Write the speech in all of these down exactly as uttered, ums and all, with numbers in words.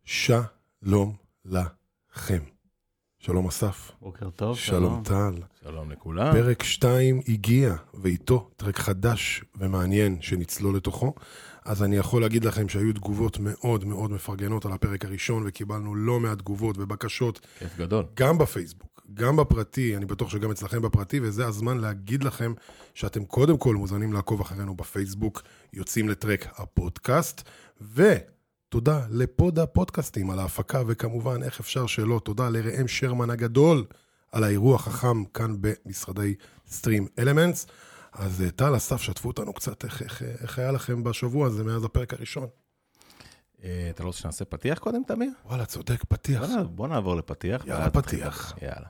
שלום לכם. שלום אסף. בוקר טוב. שלום טל. שלום לכולם. פרק שתיים הגיע, ואיתו טרק חדש ומעניין שנצלול לתוכו. אז אני יכול להגיד לכם שהיו תגובות מאוד מאוד מפרגנות על הפרק הראשון, וקיבלנו לא מעט תגובות ובקשות. כיף גדול. גם בפייסבוק, גם בפרטי, אני בטוח שגם אצלכם בפרטי, וזה הזמן להגיד לכם שאתם קודם כל מוזמנים לעקוב אחרינו בפייסבוק, יוצאים לטרק הפודקאסט, ותודה לפוד הפודקאסטים על ההפקה, וכמובן, איך אפשר שלא, תודה לראם שרמן הגדול על האירוח החם כאן במשרדי סטרים אלמנטס. אז טל, אסף, שתפו אותנו קצת, איך, איך, איך היה לכם בשבוע הזה מאז הפרק הראשון? אתה לא רוצה שנעשה פתיח קודם, תמיר? וואלה, צודק, פתיח. בוא נעבור לפתיח. יאללה, פתיח. יאללה.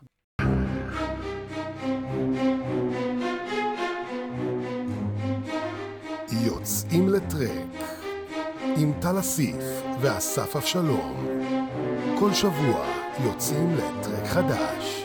יוצאים לטרק עם טל אסיף ואסף אבשלום. כל שבוע יוצאים לטרק חדש.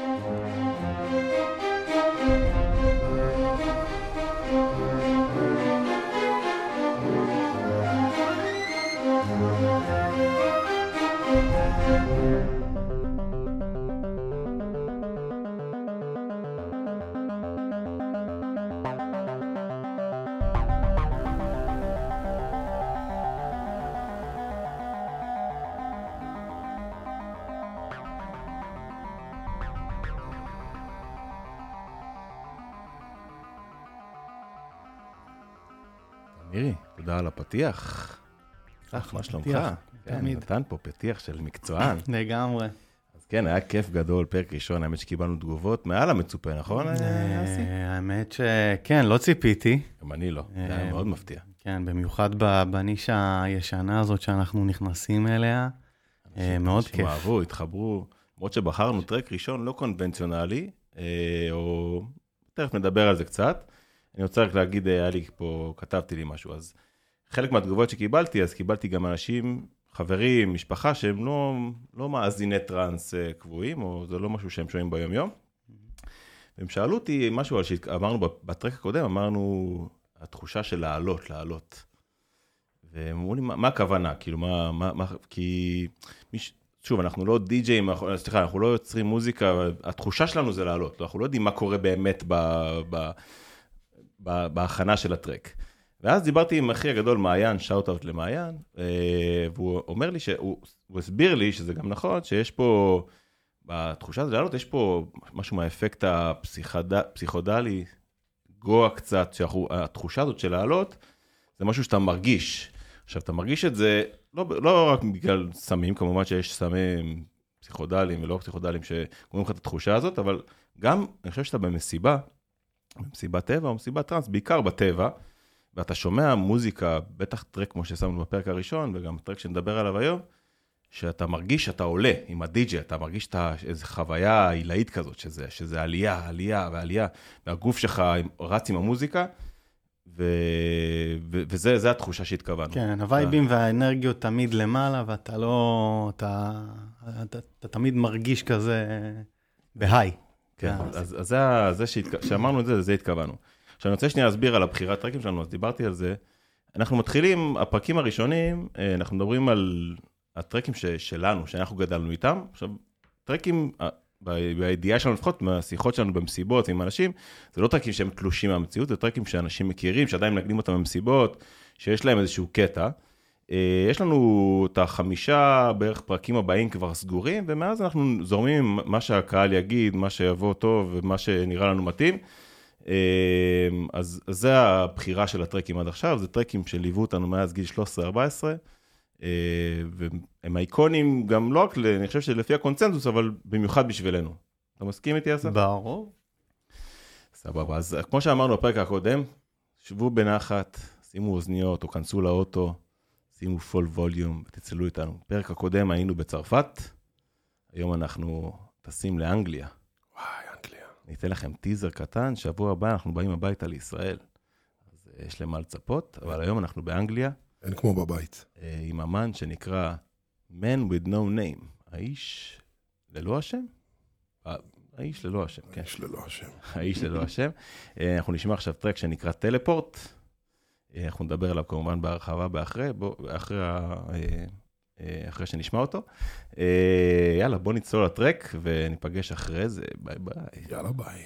מירי, תודה על הפתיח. מה שלומך? נתן פה פתיח של מקצוען. לגמרי. אז כן, היה כיף גדול, פרק ראשון, האמת שקיבלנו תגובות מעל המצופה, נכון? האמת שכן, לא ציפיתי. גם אני לא, זה היה מאוד מפתיע. כן, במיוחד בנישה הישנה הזאת שאנחנו נכנסים אליה, מאוד כיף. אנשים אהבו, התחברו, למרות שבחרנו טרק ראשון לא קונבנציונלי, או תכף נדבר על זה קצת. אני רוצה רק להגיד, היה לי פה, כתבתי לי משהו, אז חלק מהתגובות שקיבלתי, אז קיבלתי גם אנשים, חברים, משפחה, שהם לא, לא מאזיני טרנס קבועים, או זה לא משהו שהם שומעים ביום יום. והם שאלו אותי משהו על שאמרנו בטרק הקודם, אמרנו, התחושה של לעלות, לעלות. והם אמרו לי, מה, מה הכוונה? כאילו, מה, מה, מה, כי, מיש, שוב, אנחנו לא די-ג'יים, סליחה, אנחנו לא יוצרים מוזיקה, התחושה שלנו זה לעלות, אנחנו לא יודעים מה קורה באמת ב... ב בהכנה של הטרק. ואז דיברתי עם אחי הגדול מעיין, שאוט-אוט למעיין, והוא אומר לי, שהוא הסביר לי שזה גם נכון, שיש פה, בתחושה הזאת לעלות, יש פה משהו מהאפקט הפסיכודלי, גואה קצת, שהתחושה הזאת של לעלות, זה משהו שאתה מרגיש. עכשיו, אתה מרגיש את זה, לא, לא רק בגלל סמים, כמובן שיש סמים פסיכודליים ולא פסיכודליים שגורמים לך את התחושה הזאת, אבל גם, אני חושב שאתה במסיבה, במסיבת טבע או מסיבת טרנס, בעיקר בטבע, ואתה שומע מוזיקה, בטח טרק כמו ששמנו בפרק הראשון, וגם טרק שנדבר עליו היום, שאתה מרגיש שאתה עולה עם הדי-ג'י, אתה מרגיש איזו חוויה עילאית כזאת, שזה, שזה עלייה, עלייה ועלייה, והגוף שלך רץ עם המוזיקה, ו... ו... וזה זה התחושה שהתכוונו. כן, הווייבים והאנרגיות תמיד למעלה, ואתה לא, אתה, אתה, אתה תמיד מרגיש כזה בהיי. כן, אז זה, זה שאמרנו את זה, זה התכוונו. עכשיו אני רוצה שנייה להסביר על הבחירת טרקים שלנו, אז דיברתי על זה. אנחנו מתחילים, הפרקים הראשונים, אנחנו מדברים על הטרקים שלנו, שאנחנו גדלנו איתם. עכשיו, טרקים, בידיעה שלנו לפחות, מהשיחות שלנו במסיבות עם אנשים, זה לא טרקים שהם תלושים מהמציאות, זה טרקים שאנשים מכירים, שעדיין מנגנים אותם במסיבות, שיש להם איזשהו קטע. יש לנו את החמישה בערך פרקים הבאים כבר סגורים, ומאז אנחנו זורמים מה שהקהל יגיד, מה שיבוא טוב ומה שנראה לנו מתאים. אז, אז זה הבחירה של הטרקים עד עכשיו, זה טרקים שליוו אותנו מאז גיל שלוש עשרה ארבע עשרה, והם האיקונים גם לא רק, אני חושב שלפי הקונצנזוס, אבל במיוחד בשבילנו. אתה מסכים איתי, אסף? ברור. סבבה, אז כמו שאמרנו בפרק הקודם, שבו בנחת, שימו אוזניות או כנסו לאוטו, שימו פול ווליום ותצלו איתנו. בפרק הקודם היינו בצרפת, היום אנחנו טסים לאנגליה. וואי, אנגליה. אני אתן לכם טיזר קטן, שבוע הבא אנחנו באים הביתה לישראל. אז יש להם מה לצפות, אבל היום אנחנו באנגליה. אין כמו בבית. עם אמן שנקרא Man with no name. האיש ללא השם? האיש ללא השם, כן. האיש ללא השם. האיש ללא השם. אנחנו נשמע עכשיו טרק שנקרא טלפורט. אנחנו נדבר עליו כמובן בהרחבה באחרי, אחרי אחרי שנשמע אותו. יאללה, בוא נצלול לטרק, וניפגש אחרי זה. ביי ביי. יאללה, ביי.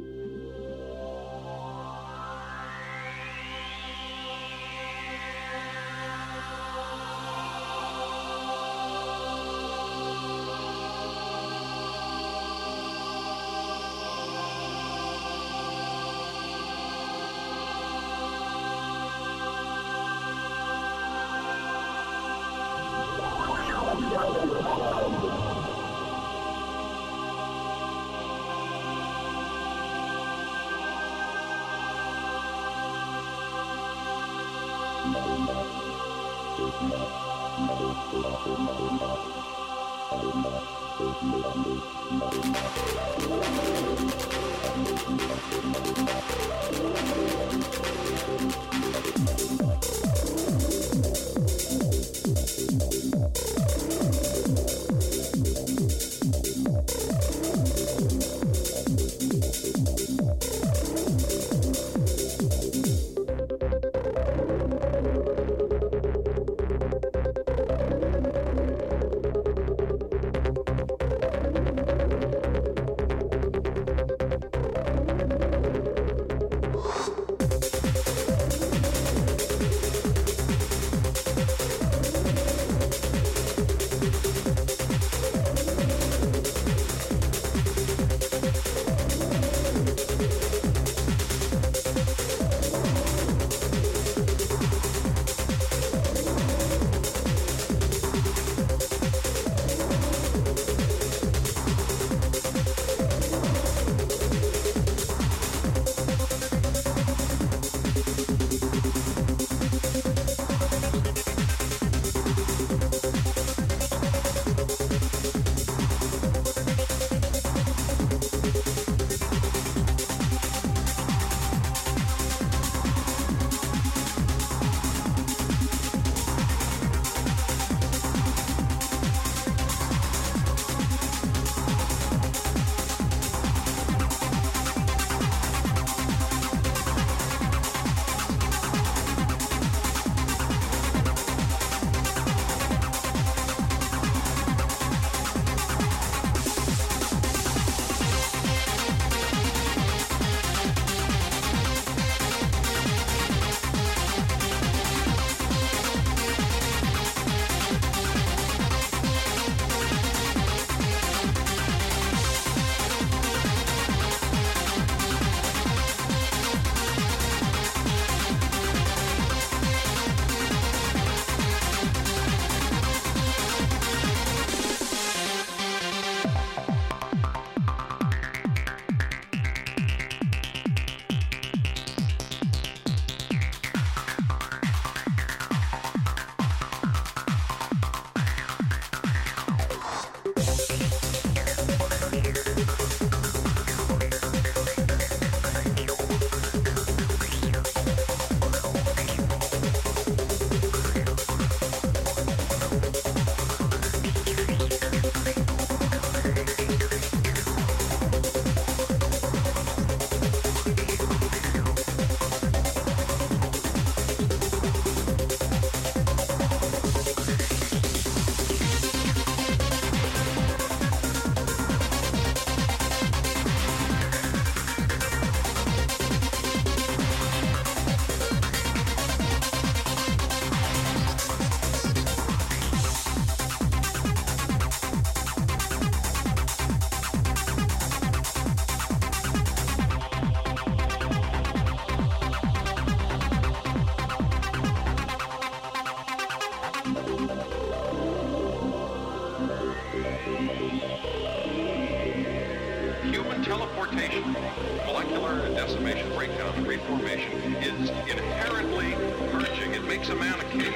teleportation, molecular decimation, breakdown, and reformation is inherently purging. It makes a man a king.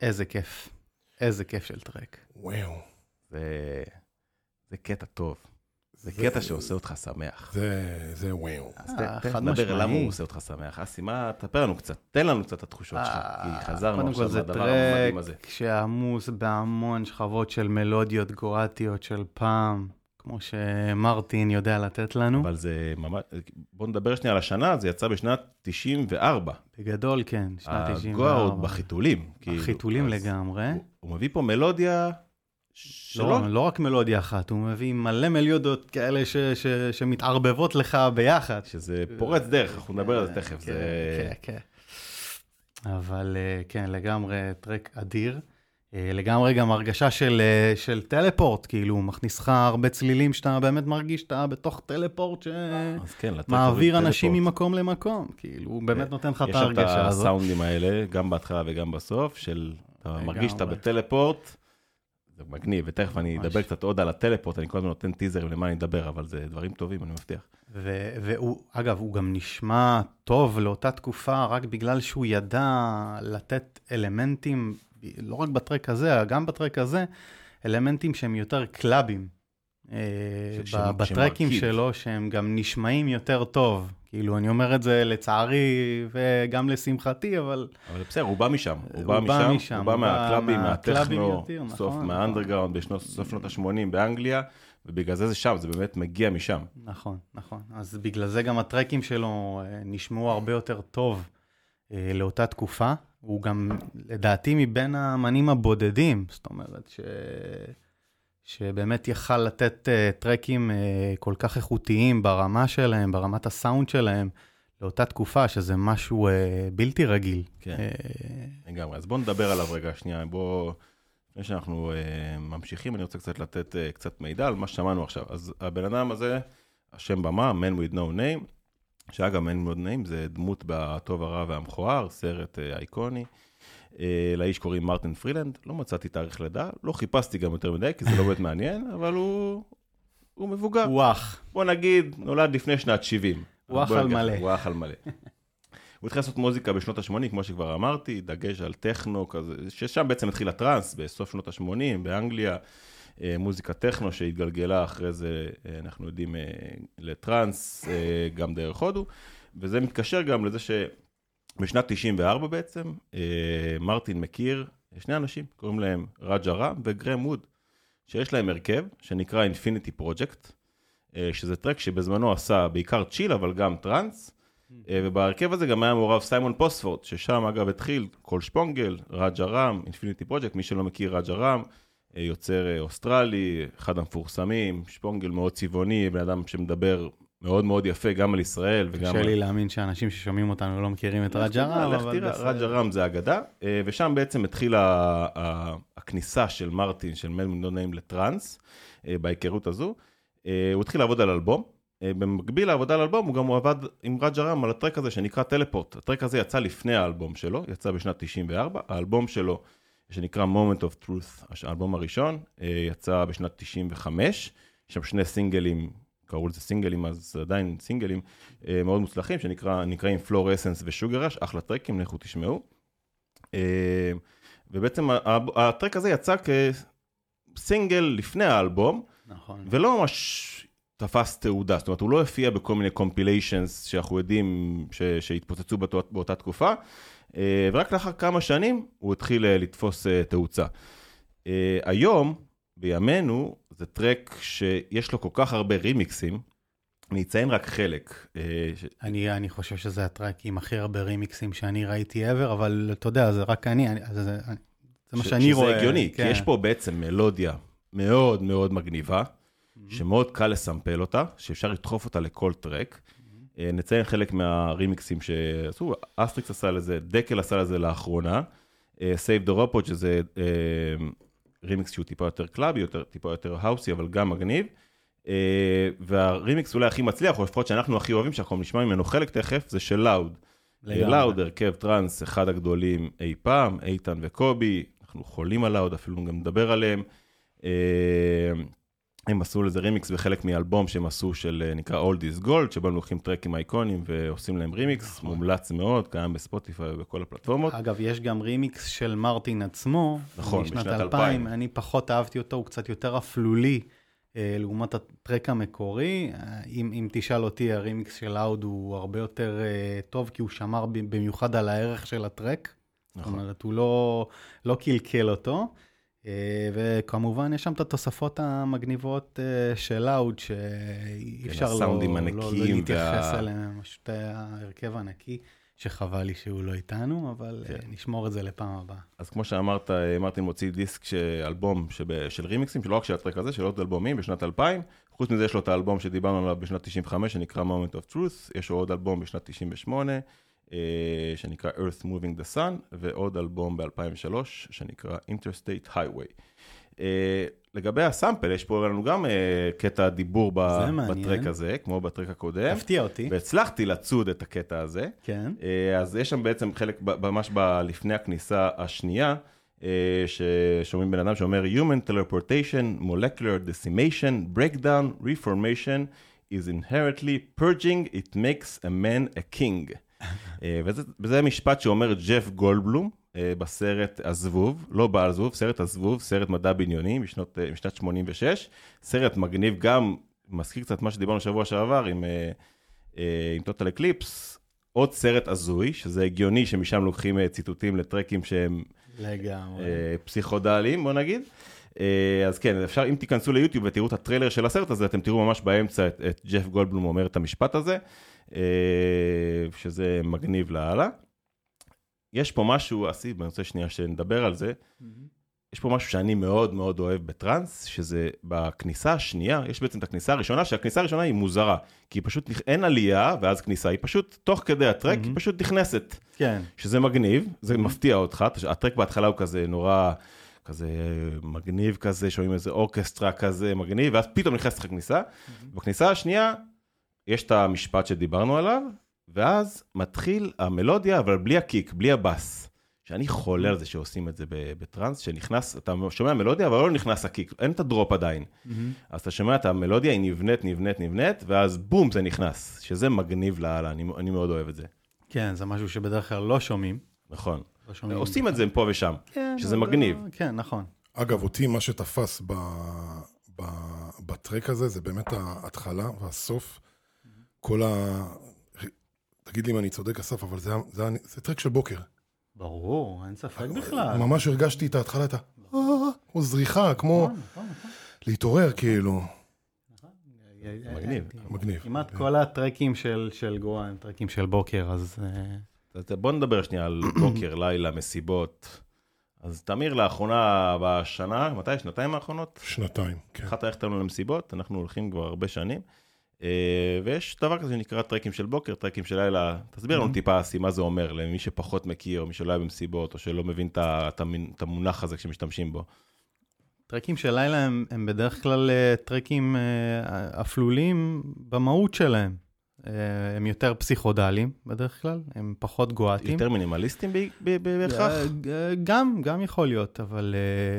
איזה כיף. איזה כיף של טרק. וואו. זה, זה קטע טוב. זה קטע שעושה אותך שמח. זה, זה וואו. אז אה, תכף חד נדבר משמעי. למה הוא עושה אותך שמח. אסי, מה, תספר לנו קצת, תן לנו קצת את התחושות שלך, כי חזרנו עכשיו לדבר המדהים הזה. טרק שעמוס בהמון שכבות של מלודיות גורטיות של פעם, כמו שמרטין יודע לתת לנו. אבל זה ממש, בוא נדבר שנייה על השנה, זה יצא בשנת תשעים וארבע. בגדול, כן, שנת תשעים וארבע. הגואה עוד בחיתולים. החיתולים לגמרי. הוא מביא פה מלודיה שלו. לא, לא רק מלודיה אחת, הוא מביא מלא מלודיות כאלה ש, ש, שמתערבבות לך ביחד. שזה פורץ דרך, אנחנו נדבר על זה תכף. כן, זה... כן, כן. אבל כן, לגמרי טרק אדיר. לגמרי גם הרגשה של, של טלפורט, כאילו הוא מכניס לך הרבה צלילים שאתה באמת מרגיש שאתה בתוך טלפורט שמעביר כן, אנשים ממקום למקום, כאילו הוא באמת נותן לך את ההרגשה הזאת. יש את הסאונדים האלה, גם בהתחלה וגם בסוף, של אתה מרגיש שאתה בטלפורט, זה מגניב, ותכף אני אדבר קצת עוד על הטלפורט, אני כל הזמן נותן טיזרים למה אני אדבר, אבל זה דברים טובים, אני מבטיח. והוא, אגב, הוא גם נשמע טוב לאותה תקופה, רק בגלל שהוא ידע לתת אלמנטים, לא רק בטרק הזה, גם בטרק הזה, אלמנטים שהם יותר קלאבים. בטרקים שלו, שהם גם נשמעים יותר טוב. כאילו, אני אומר את זה לצערי וגם לשמחתי, אבל... אבל בסדר, הוא בא משם. הוא בא משם, הוא בא מהקלאבים, מהטכנו, סוף, מהאנדרגראונד, בסוף שנות ה-שמונים באנגליה, ובגלל זה זה שם, זה באמת מגיע משם. נכון, נכון. אז בגלל זה גם הטרקים שלו נשמעו הרבה יותר טוב לאותה תקופה. הוא גם, לדעתי, מבין האמנים הבודדים, זאת אומרת ש... שבאמת יכל לתת uh, טרקים uh, כל כך איכותיים ברמה שלהם, ברמת הסאונד שלהם, לאותה תקופה, שזה משהו uh, בלתי רגיל. כן, uh, לגמרי. אז בואו נדבר עליו רגע, שנייה. בואו, לפני שאנחנו uh, ממשיכים, אני רוצה קצת לתת uh, קצת מידע על מה ששמענו עכשיו. אז הבן אדם הזה, השם במה, Man with No Name, שאגב, Man with No Name זה דמות בטוב הרע והמכוער, סרט uh, אייקוני. לאיש קוראים מרטין פרילנד, לא מצאתי תאריך לידה, לא חיפשתי גם יותר מדי, כי זה לא באמת מעניין, אבל הוא, הוא מבוגר. הוא אח. בוא נגיד, נולד לפני שנת שבעים. הוא אח על מלא. הוא אח על מלא. הוא התחיל לעשות מוזיקה בשנות ה-שמונים, כמו שכבר אמרתי, דגש על טכנו כזה, ששם בעצם התחיל הטרנס, בסוף שנות ה-שמונים, באנגליה, מוזיקה טכנו שהתגלגלה אחרי זה, אנחנו יודעים, לטרנס, גם דרך הודו, וזה מתקשר גם לזה ש... בשנת תשעים וארבע בעצם, מרטין מכיר שני אנשים, קוראים להם רג'ה רם וגרם ווד, שיש להם הרכב שנקרא Infinity Project, שזה טרק שבזמנו עשה בעיקר צ'יל, אבל גם טרנס, ובהרכב הזה גם היה מעורב סיימון פוספורד, ששם אגב התחיל קול שפונגל, רג'ה רם, Infinity Project, מי שלא מכיר רג'ה רם, יוצר אוסטרלי, אחד המפורסמים, שפונגל מאוד צבעוני, בן אדם שמדבר מאוד מאוד יפה גם על ישראל וגם... קשה לי להאמין שאנשים ששומעים אותנו לא מכירים את רג'ה רם, אבל... רג'ה רם זה אגדה, ושם בעצם התחילה הכניסה של מרטין, של Man with No Name לטרנס, בהיכרות הזו. הוא התחיל לעבוד על אלבום, במקביל לעבודה על אלבום הוא גם עבד עם רג'ה רם על הטרק הזה שנקרא טלפורט. הטרק הזה יצא לפני האלבום שלו, יצא בשנת תשעים וארבע, האלבום שלו שנקרא Moment of Truth, האלבום הראשון, יצא בשנת תשעים וחמש, יש שם שני סינגלים, קראו לזה סינגלים, אז עדיין סינגלים מאוד מוצלחים, שנקראים פלורסנס ושוגר ראש, אחלה טרקים, לכו תשמעו. ובעצם הטרק הזה יצא כסינגל לפני האלבום, נכון. ולא ממש תפס תעודה, זאת אומרת, הוא לא הופיע בכל מיני קומפיליישנס שאנחנו יודעים שהתפוצצו באותה תקופה, ורק לאחר כמה שנים הוא התחיל לתפוס תאוצה. היום, בימינו, זה טרק שיש לו כל כך הרבה רימיקסים, אני אציין רק חלק. אני, אני חושב שזה הטרק עם הכי הרבה רימיקסים שאני ראיתי ever, אבל אתה יודע, זה רק אני, אני זה, זה, זה מה שאני רואה. שזה הגיוני, כן. כי יש פה בעצם מלודיה מאוד מאוד מגניבה, mm-hmm. שמאוד קל לסמפל אותה, שאפשר לדחוף אותה לכל טרק. Mm-hmm. נציין חלק מהרימיקסים שעשו, אסטריקס עשה לזה, דקל עשה לזה לאחרונה, Save the Robot, שזה... רימיקס שהוא טיפה יותר קלאבי, טיפה יותר האוסי, אבל גם מגניב. והרימיקס אולי הכי מצליח, או לפחות שאנחנו הכי אוהבים, שאנחנו נשמע ממנו חלק תכף, זה של לאוד. לאוד, הרכב טרנס, אחד הגדולים אי פעם, איתן וקובי, אנחנו חולים על לאוד, אפילו גם נדבר עליהם. הם עשו לזה רימיקס בחלק מאלבום שהם עשו של נקרא Old is Gold, שבו הם לוקחים טרקים אייקונים ועושים להם רימיקס, מומלץ מאוד, קיים בספוטיפיי ובכל הפלטפורמות. אגב, יש גם רימיקס של מרטין עצמו, נכון, משנת בשנת אלפיים. אלפיים. אני פחות אהבתי אותו, הוא קצת יותר אפלולי, לעומת הטרק המקורי. אם, אם תשאל אותי, הרימיקס של אאוד הוא הרבה יותר טוב, כי הוא שמר במיוחד על הערך של הטרק. נכון. זאת אומרת, הוא לא, לא קלקל אותו. וכמובן, יש שם את התוספות המגניבות של אאוד, שאי אפשר לא, לא, לא להתייחס וה... אליהם, פשוט ההרכב ענקי, שחבל לי שהוא לא איתנו, אבל כן. נשמור את זה לפעם הבאה. אז כמו שאמרת, מרטין מוציא דיסק אלבום של רימיקסים, שלא רק של הטרק הזה, של עוד אלבומים בשנת אלפיים, חוץ מזה יש לו את האלבום שדיברנו עליו בשנת תשעים וחמש, שנקרא Moment of Truth, יש לו עוד אלבום בשנת תשעים ושמונה, שנקרא Earth Moving the Sun, ועוד אלבום ב-אלפיים ושלוש, שנקרא Interstate Highway. לגבי הסאמפל, יש פה לנו גם קטע דיבור בטרק הזה, כמו בטרק הקודם. הפתיע אותי. והצלחתי לצוד את הקטע הזה. כן. אז יש שם בעצם חלק, ממש לפני הכניסה השנייה, ששומעים בן אדם שאומר, Human teleportation, molecular decimation, breakdown, reformation is inherently purging, it makes a man a king. וזה, וזה משפט שאומר ג'ף גולדבלום, בסרט הזבוב, לא בעל זבוב, סרט הזבוב, סרט מדע בניוני, משנות, משנת שמונים ושש, סרט מגניב גם, מזכיר קצת מה שדיברנו שבוע שעבר, עם, עם Total Eclipse, עוד סרט הזוי, שזה הגיוני שמשם לוקחים ציטוטים לטרקים שהם לגמרי. פסיכודליים, בוא נגיד. אז כן, אפשר, אם תיכנסו ליוטיוב ותראו את הטריילר של הסרט הזה, אתם תראו ממש באמצע את, את ג'ף גולדבלום אומר את המשפט הזה, שזה מגניב להלאה. יש פה משהו, אסיב, אני רוצה שנייה שנדבר על זה, mm-hmm. יש פה משהו שאני מאוד מאוד אוהב בטרנס, שזה בכניסה השנייה, יש בעצם את הכניסה הראשונה, שהכניסה הראשונה היא מוזרה, כי היא פשוט אין עלייה, ואז כניסה, היא פשוט תוך כדי הטרק, mm-hmm. היא פשוט נכנסת. כן. שזה מגניב, זה mm-hmm. מפתיע אותך, הטרק בהתחלה הוא כזה נורא, כזה מגניב כזה, שומעים איזה אורקסטרה כזה מגניב, ואז פתאום נכנסת לך כניסה, mm-hmm. בכניסה השנייה, יש את המשפט שדיברנו עליו, ואז מתחיל המלודיה, אבל בלי הקיק, בלי הבאס. שאני חולה על זה שעושים את זה בטרנס, שנכנס, אתה שומע מלודיה, אבל לא נכנס הקיק, אין את הדרופ עדיין. אז אתה שומע את המלודיה, היא נבנית, נבנית, נבנית, ואז בום, זה נכנס. שזה מגניב להלאה, אני, אני מאוד אוהב את זה. כן, זה משהו שבדרך כלל לא שומעים. נכון. לא שומעים. עושים את זה פה ושם, כן, שזה מגניב. כן, נכון. אגב, אותי מה שתפס ב, ב, בטרק הזה, זה באמת ההתחלה והסוף. כל ה... תגיד לי אם אני צודק, אסף, אבל זה, זה, זה טרק של בוקר. ברור, אין ספק בכלל. ממש הרגשתי את ההתחלה, את ה... כמו זריחה, כמו להתעורר, כאילו. מגניב. מגניב. כמעט כל הטרקים של גואה הם טרקים של בוקר, אז... בוא נדבר שנייה על בוקר, לילה, מסיבות. אז תמיר לאחרונה בשנה, מתי? שנתיים האחרונות? שנתיים, כן. אחת הלכת לנו למסיבות, אנחנו הולכים כבר הרבה שנים. ויש דבר כזה שנקרא טרקים של בוקר, טרקים של לילה, תסביר לנו טיפה אסי, מה זה אומר למי שפחות מכיר, או מי שלא היה במסיבות, או שלא מבין את המונח הזה כשמשתמשים בו. טרקים של לילה הם, הם בדרך כלל טרקים אפלולים במהות שלהם. הם יותר פסיכודליים בדרך כלל, הם פחות גואטים. יותר מינימליסטים בהכרח? גם, גם יכול להיות, אבל...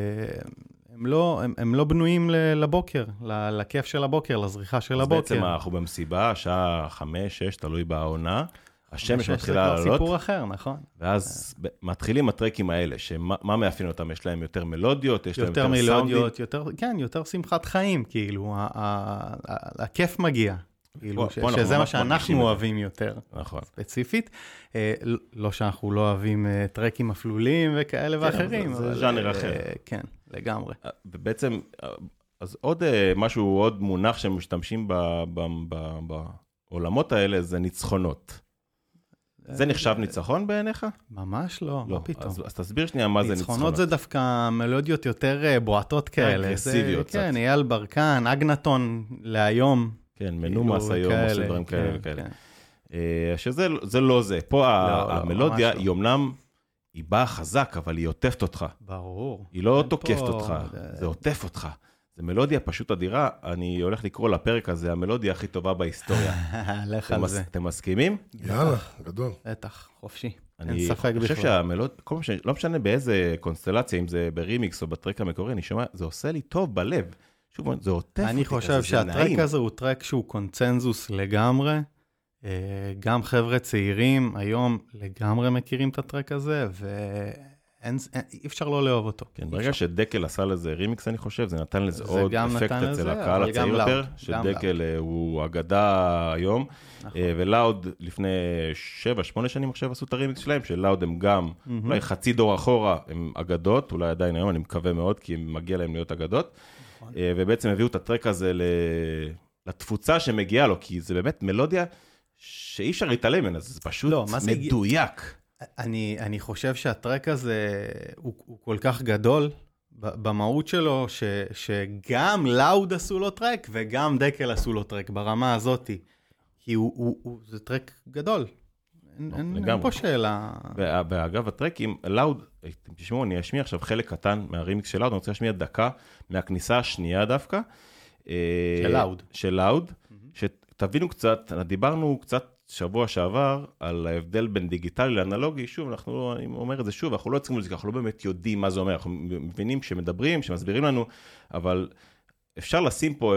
הם לא, הם, הם לא בנויים לבוקר, לכיף של הבוקר, לזריחה של הבוקר. אז בעצם אנחנו במסיבה, שעה חמש, שש, תלוי בעונה, השמש מתחילה לעלות. זה כבר סיפור אחר, נכון. ואז מתחילים הטרקים האלה, שמה מאפיין אותם? יש להם יותר מלודיות, יש להם יותר מלודיות, יותר, כן, יותר שמחת חיים, כאילו, הכיף מגיע. כאילו, שזה מה שאנחנו אוהבים יותר, ספציפית. לא שאנחנו לא אוהבים טרקים אפלולים וכאלה ואחרים. זה ז'אנר אחר. כן, לגמרי. ובעצם, אז עוד משהו, עוד מונח שמשתמשים בעולמות האלה, זה ניצחונות. זה נחשב ניצחון בעיניך? ממש לא, מה פתאום. אז תסביר שנייה מה זה ניצחונות. ניצחונות זה דווקא מלודיות יותר בועטות כאלה. אגרסיביות קצת. כן, אייל ברקן, אגנטון להיום. כן, מנומס היום, עושים דברים כאלה וכאלה. שזה לא זה. פה המלודיה היא אומנם, היא באה חזק, אבל היא עוטפת אותך. ברור. היא לא תוקפת אותך, זה עוטף אותך. זה מלודיה פשוט אדירה, אני הולך לקרוא לפרק הזה, המלודיה הכי טובה בהיסטוריה. לך על זה. אתם מסכימים? יאללה, גדול. בטח, חופשי. אני חושב שהמלוד, לא משנה באיזה קונסטלציה, אם זה ברימיקס או בטרק המקורי, אני שומע, זה עושה לי טוב בלב. שוב, זה עוטף אותי. אני חושב שהטרק הזה הוא טרק שהוא קונצנזוס לגמרי. גם חבר'ה צעירים היום לגמרי מכירים את הטרק הזה, ואי אפשר לא לאהוב אותו. כן, ברגע שדקל עשה לזה רימיקס, אני חושב, זה נתן לזה עוד אפקט אצל הקהל הצעיר יותר, שדקל הוא אגדה היום, ולאוד לפני שבע, שמונה שנים עכשיו עשו את הרימיקס שלהם, שלאוד הם גם, אולי חצי דור אחורה הם אגדות, אולי עדיין היום, אני מקווה מאוד, כי מגיע להם להיות אגדות, ובעצם הביאו את הטרק הזה לתפוצה שמגיעה לו, כי זה באמת מלודיה שאי אפשר להתעלם ממנה, זה פשוט לא, מדויק. אני, אני חושב שהטרק הזה הוא, הוא כל כך גדול במהות שלו, ש, שגם לאוד עשו לו טרק, וגם דקל עשו לו טרק ברמה הזאת, כי הוא, הוא, הוא, זה טרק גדול. אין, אין, אין פה שאלה. ואגב, הטרקים, לאוד, תשמעו, אני אשמיע עכשיו חלק קטן מהרימיקס של לאוד, אני רוצה להשמיע דקה מהכניסה השנייה דווקא. של לאוד. של לאוד, שתבינו קצת, דיברנו קצת שבוע שעבר על ההבדל בין דיגיטלי לאנלוגי, שוב, אנחנו לא, אני אומר את זה שוב, אנחנו לא יוצאים מוזיקה, אנחנו לא באמת יודעים מה זה אומר, אנחנו מבינים שמדברים, שמסבירים לנו, אבל אפשר לשים פה,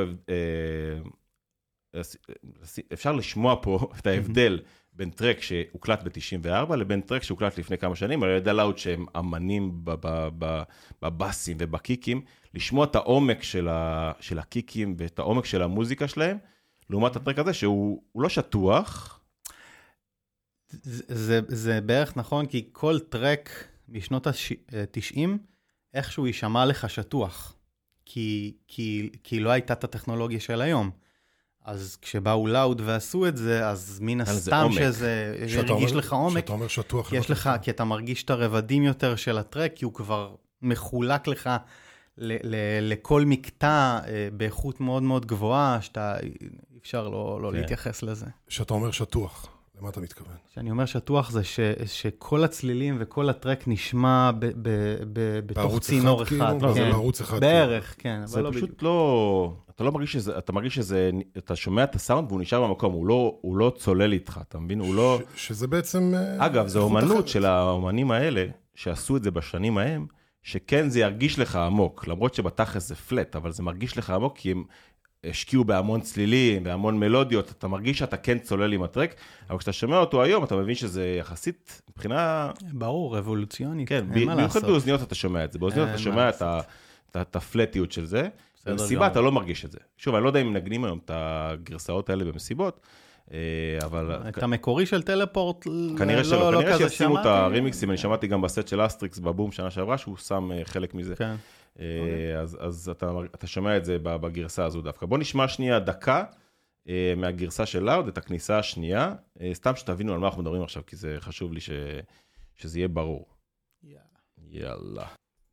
אפשר לשמוע פה את ההבדל בין טרק שהוקלט ב-תשעים וארבע, לבין טרק שהוקלט לפני כמה שנים, על ידי לאוד שהם אמנים בבאסים ובקיקים, לשמוע את העומק של הקיקים ואת העומק של המוזיקה שלהם, לעומת הטרק הזה שהוא לא שטוח. זה, זה, זה בערך נכון, כי כל טרק בשנות ה-תשעים, איכשהו יישמע לך שטוח, כי, כי, כי לא הייתה את הטכנולוגיה של היום. אז כשבאו לאוד ועשו את זה, אז מן הסתם שזה הרגיש לך עומק. שאתה אומר שטוח. יש לך, כי אתה מרגיש את הרבדים יותר של הטרק, כי הוא כבר מחולק לך ל- ל- לכל מקטע באיכות מאוד מאוד גבוהה, שאתה אפשר לא, לא להתייחס לזה. שאתה אומר שטוח, למה אתה מתכוון? שאני אומר שטוח זה ש, שכל הצלילים וכל הטרק נשמע ב, ב, ב, בתוך צינור אחד. כאילו, לא, כן. זה בערוץ אחד. בערך, כן. זה אבל פשוט לא, לא, אתה לא מרגיש שזה, אתה מרגיש שזה, אתה שומע את הסאונד והוא נשאר במקום, הוא לא, הוא לא צולל איתך, אתה מבין? הוא לא... ש, שזה בעצם... אגב, זו אומנות של האומנים האלה, שעשו את זה בשנים ההם, שכן זה ירגיש לך עמוק, למרות שבתכלס זה פלט, אבל זה מרגיש לך עמוק, כי הם השקיעו בהמון צלילים, בהמון מלודיות, אתה מרגיש שאתה כן צולל עם הטרק, אבל כשאתה שומע אותו היום, אתה מבין שזה יחסית, מבחינה... ברור, רבולוציונית. כן, במיוחד באוזניות אתה שומע את זה, באוזניות אתה שומע את הפלטיות של זה, במסיבה אתה לא מרגיש את זה. שוב, אני לא יודע אם נגנים היום את הגרסאות האלה במסיבות, אבל... את המקורי של טלפורט כנראה שלא, כנראה שישימו את הרימיקסים, אני שמעתי גם בסט של אסטריקס בבום שנה שעברה, שהוא שם חלק מזה. כן. אז, אז אתה, אתה שומע את זה בגרסה הזו דווקא. בוא נשמע שנייה דקה מהגרסה של לאוד, את הכניסה השנייה, סתם שתבינו על מה אנחנו מדברים עכשיו, כי זה חשוב לי ש, שזה יהיה ברור. יאללה. יאללה.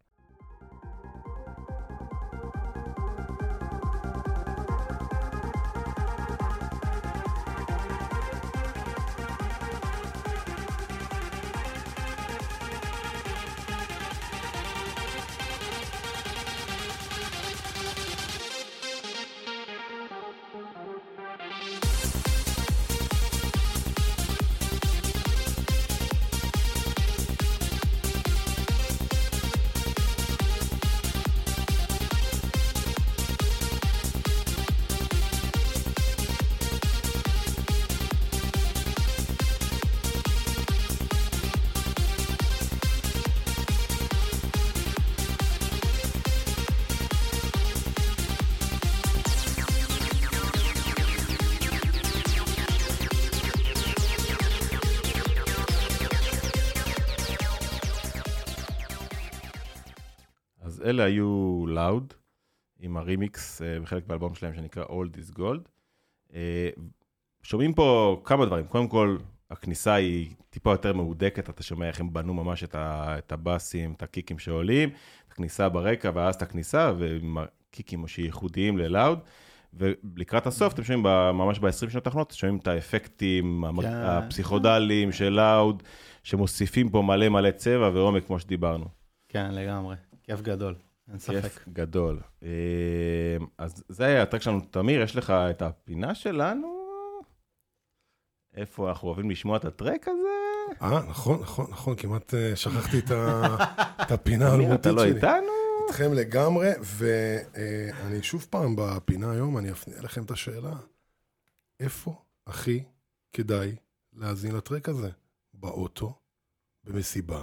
אלה היו לאוד, עם הרימיקס בחלק באלבום שלהם שנקרא Old is Gold. שומעים פה כמה דברים. קודם כל, הכניסה היא טיפה יותר מהודקת, אתה שומע איך הם בנו ממש את הבאסים, את הקיקים שעולים, את הכניסה ברקע, ואז את הכניסה, ועם הקיקים שייחודיים ללאוד. ולקראת הסוף, אתם שומעים ממש ב-עשרים שנות האחרונות, שומעים את האפקטים הפסיכודליים של לאוד, שמוסיפים פה מלא מלא צבע ועומק, כמו שדיברנו. כן, לגמרי. כיף גדול, אין ספק. כיף גדול. אז זה היה הטרק שלנו, תמיר, יש לך את הפינה שלנו? איפה אנחנו אוהבים לשמוע את הטרק הזה? אה, נכון, נכון, נכון, כמעט שכחתי את הפינה האלמותית שלי. אתה לא איתנו? איתכם לגמרי, ואני שוב פעם בפינה היום, אני אפנה לכם את השאלה, איפה הכי כדאי להאזין לטרק הזה? באוטו, במסיבה,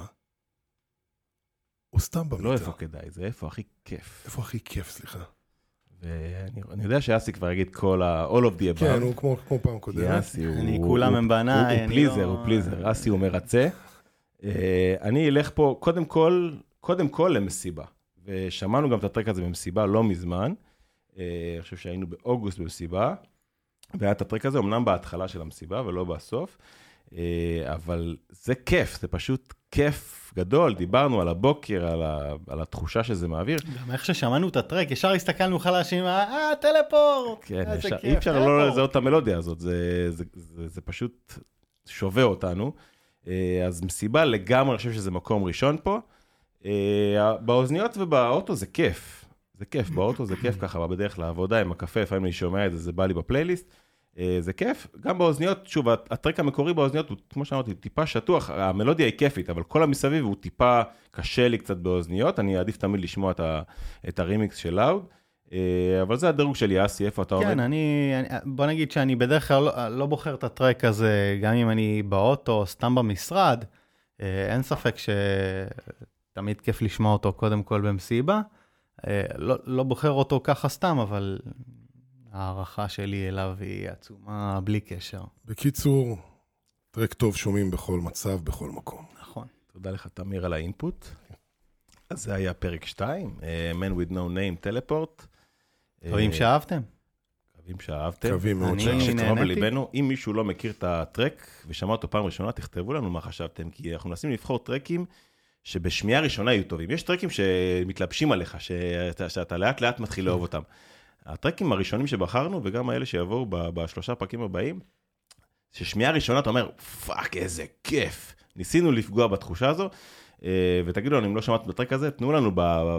או סתם במיטה? לא איפה כדאי, זה איפה הכי כיף. איפה הכי כיף, סליחה. ואני יודע שאסי כבר יגיד כל ה- all of the above. כן, הוא כמו, כמו פעם כי קודמת. אסי הוא... אני, הוא- כולם הוא- הם בניי, הוא- הוא אני פליזר, לא- הוא פליזר. אסי הוא מרצה. אה, אני אלך פה, קודם כל, קודם כל למסיבה. ושמענו גם את הטרק הזה במסיבה לא מזמן. אה, אני חושב שהיינו באוגוסט במסיבה. והיה את הטרק הזה, אמנם בהתחלה של המסיבה ולא בסוף. אה, אבל זה כיף, זה פשוט כיף גדול. דיברנו על הבוקר, על, ה, על התחושה שזה מעביר. גם איך ששמענו את הטרק, ישר הסתכלנו חלשים, אה, טלפורט! כן, איזה אפשר, כיף, אי אפשר לא טלפורט. לזהות את המלודיה הזאת, זה, זה, זה, זה פשוט שווה אותנו. אה, אז מסיבה לגמרי, אני חושב שזה מקום ראשון פה. אה, באוזניות ובאוטו זה כיף. זה כיף, באוטו זה כיף ככה, בדרך לעבודה עם הקפה, לפעמים אני שומע את זה, זה בא לי בפלייליסט. אה, זה כיף, גם באוזניות, שוב, הטרק המקורי באוזניות הוא, כמו שאמרתי, הוא טיפה שטוח, המלודיה היא כיפית, אבל כל המסביב הוא טיפה קשה לי קצת באוזניות, אני אעדיף תמיד לשמוע את, ה, את הרימיקס של לאוד, אה, אבל זה הדירוג שלי, אסי, איפה אתה עומד? כן, אני, אני, בוא נגיד שאני בדרך כלל לא, לא בוחר את הטרק הזה, גם אם אני באוטו, סתם במשרד, אה, אין ספק שתמיד כיף לשמוע אותו קודם כל במסיבה, אה, לא, לא בוחר אותו ככה סתם, אבל הערכה שלי אליו היא עצומה בלי קשר. בקיצור, טרק טוב שומעים בכל מצב, בכל מקום. נכון. תודה לך, תמיר, על האינפוט. אז זה היה פרק שתיים, uh, Man with no name, טלפורט. מקווים שאהבתם? מקווים שאהבתם. מקווים מאוד אני טרק שקרוב נהניתי. לליבנו. אם מישהו לא מכיר את הטרק ושמע אותו פעם ראשונה, תכתבו לנו מה חשבתם, כי אנחנו מנסים לבחור טרקים שבשמיעה ראשונה יהיו טובים. יש טרקים שמתלבשים עליך, שאתה, שאתה לאט לאט מתחיל לאהוב אותם. הטרקים הראשונים שבחרנו, וגם האלה שיבואו בשלושה פרקים הבאים, ששמיעה ראשונה אתה אומר, פאק, איזה כיף. ניסינו לפגוע בתחושה הזו, ותגידו לנו, אם לא שמעתם בטרק הזה, תנו לנו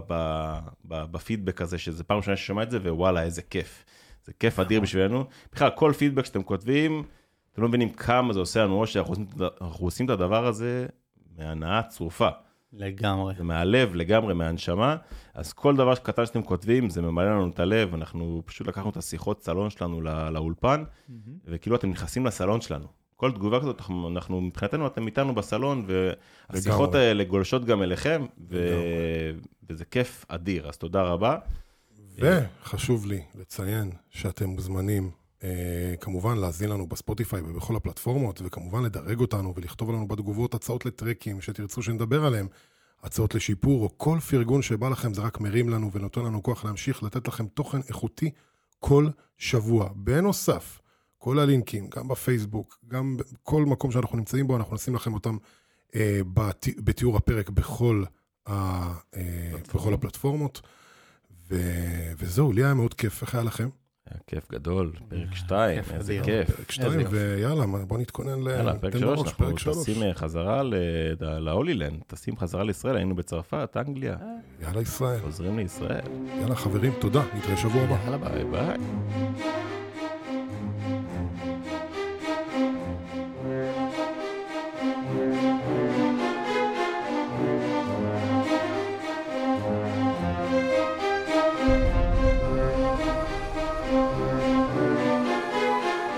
בפידבק הזה, שזה פעם ראשונה ששמע את זה, ווואלה, איזה כיף. זה כיף אדיר בשבילנו. בכלל, כל פידבק שאתם כותבים, אתם לא מבינים כמה זה עושה לנו, או שאנחנו עושים את הדבר הזה מהנאה צרופה. לגמרי. זה מהלב, לגמרי, מהנשמה. אז כל דבר קטן שאתם כותבים, זה ממלא לנו את הלב. אנחנו פשוט לקחנו את השיחות סלון שלנו לא, לאולפן, וכאילו אתם נכנסים לסלון שלנו. כל תגובה כזאת, אנחנו, מבחינתנו, אתם איתנו בסלון, והשיחות לגמרי. האלה גולשות גם אליכם, ו... וזה כיף אדיר. אז תודה רבה. וחשוב לי לציין שאתם מוזמנים, אה, כמובן להזין לנו בספוטיפיי ובכל הפלטפורמות, וכמובן לדרג אותנו ולכתוב לנו בתגובות הצעות לטרקים שתרצו שנדבר עליהם, הצעות לשיפור או כל פרגון שבא לכם, זה רק מרים לנו ונותן לנו כוח להמשיך לתת לכם תוכן איכותי כל שבוע. בנוסף, כל הלינקים, גם בפייסבוק, גם בכל מקום שאנחנו נמצאים בו, אנחנו נשים לכם אותם אה, בת, בתיאור הפרק בכל, ה, אה, בכל הפלטפורמות. ו... וזהו, לי היה מאוד כיף, איך היה לכם? היה כיף גדול, פרק שתיים, כיף איזה אדיר. כיף. פרק שתיים, ויאללה, בוא נתכונן ל... יאללה, פרק תן שלוש, בראש, אנחנו פרק שלוש. טסים חזרה להולילנד, טסים חזרה לישראל, היינו בצרפת, אנגליה, יאללה ישראל. חוזרים לישראל. יאללה חברים, תודה, נתראה שבוע הבא. יאללה, ביי. ביי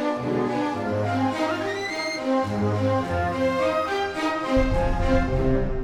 ביי.